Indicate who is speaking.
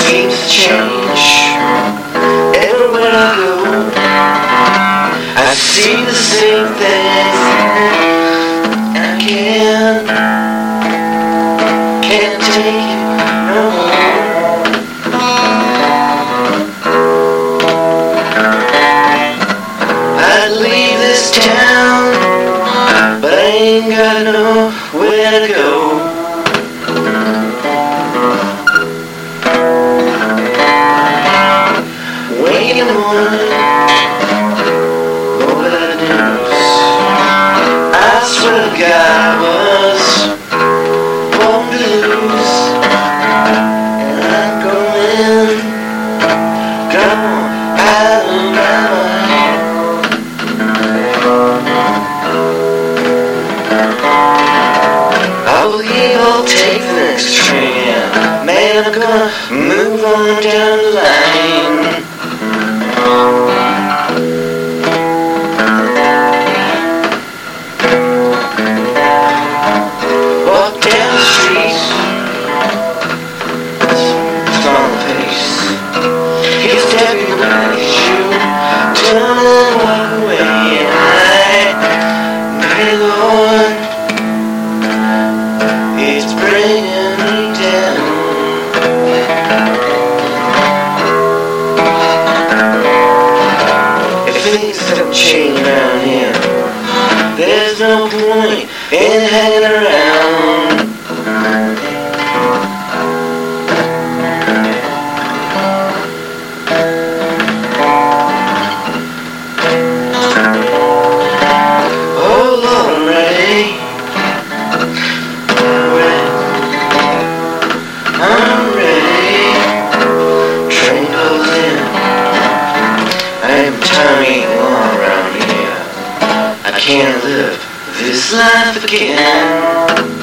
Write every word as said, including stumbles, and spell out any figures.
Speaker 1: seems to change everywhere I go. I see the same things. I can't, can't take it no more. I'd leave this town, but I ain't got nowhere to go. Wake in the morning, go without news. I swear to God I was born to lose. And I'm going, going out of my mind. I believe I'll take the next train. Man, I'm gonna move on down the line. Walk down the street, strong pace. He's stepping on his shoe, turn and walk away. And I, my Lord, it's bringing me down. If things don't change around here, there's no point in hanging around. Oh Lord, I'm ready. I'm ready. I'm ready. Train goes in. I'm tired of all around here. I can't live this life again.